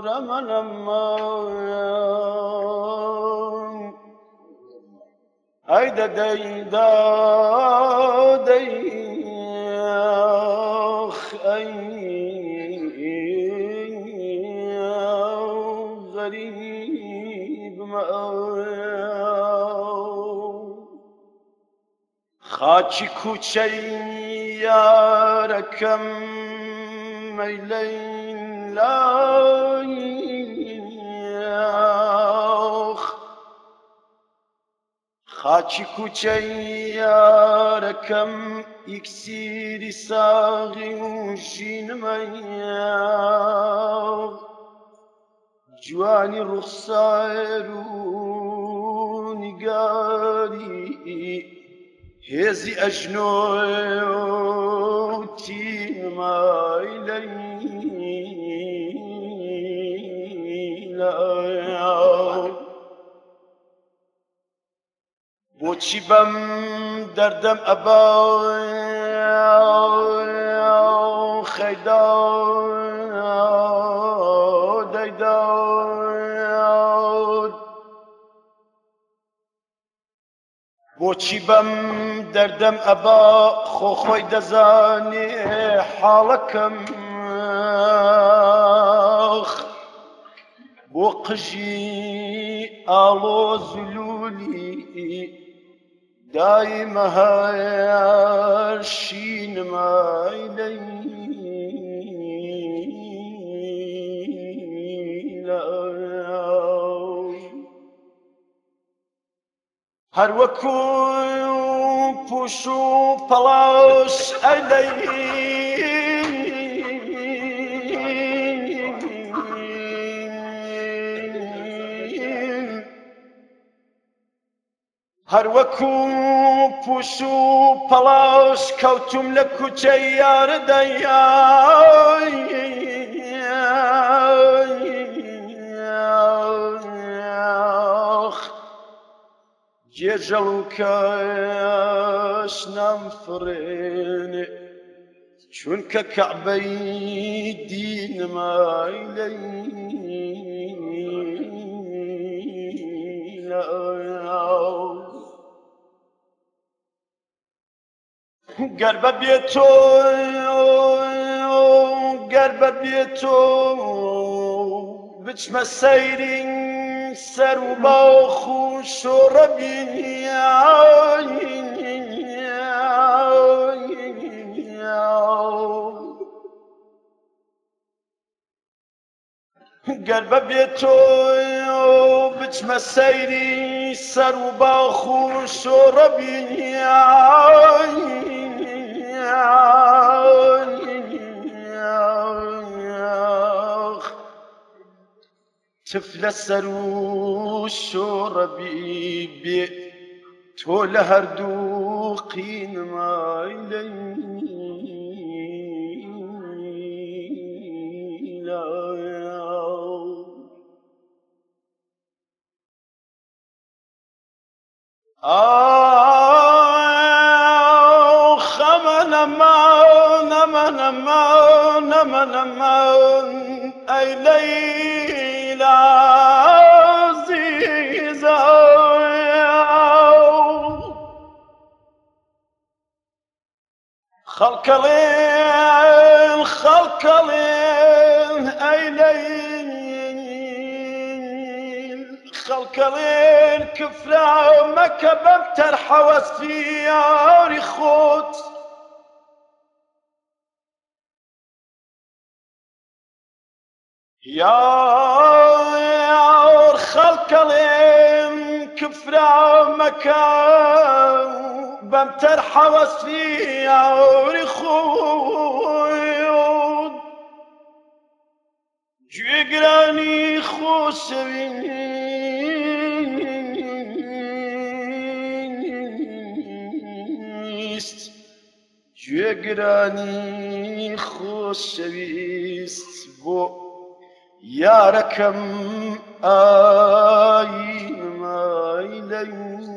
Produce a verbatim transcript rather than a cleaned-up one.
aman aman hayda deyda deyah ay garib ma خاکی کوچه یارکم میلین لایخ خاکی کوچه یارکم اکسیری ساغی و شینمیم جوانی رخسار و نگاری هزي أجنوتي ما إلينا بوچی بم دردم أبا خيدا ديدا بۆچی بەم دەردەم ئەبا خۆ خۆی دەزانێ حاڵەکەم بۆ قژی ئاڵۆ زولولی دایمە هەر شینمای لەیلا هەر وەکو پوش و پەڵاش ئەلەین هەر وەکو پوش و پەڵاش کەوتوم لە کوچەی یاردەیای جێژەڵ و کەش نامفڕێنێ چونکە کەعبەی دینمای لەیلا گەر بەبێتۆ گەر بەبێتۆ بچمە سەیری سەر و باخ و شۆڕە گەر بەبێتۆ بچمە سەیری سەر و باخ و شۆڕە تف لەسەر و شۆڕەبی بێ تۆ لە هەردوو قینمای لەیلا ئاخ ئەمەن ئەمان ئەمەن ئەمان ئەمەن ئەمان ئەی لەیلا عزیزە خەڵکەڵێن خەڵکەڵێن ئەی لەیل خەڵکەڵێن کفرا مەکە بەم تەرحەوەستی یاری خۆت یار خەڵکەڵێن کفرا مەکە بەم تەرحەوەستی یاری خۆت گوێگرانی خۆشەویست گوێگرانی خۆشەویست بۆ یارەکەم ئاینمای لەیلا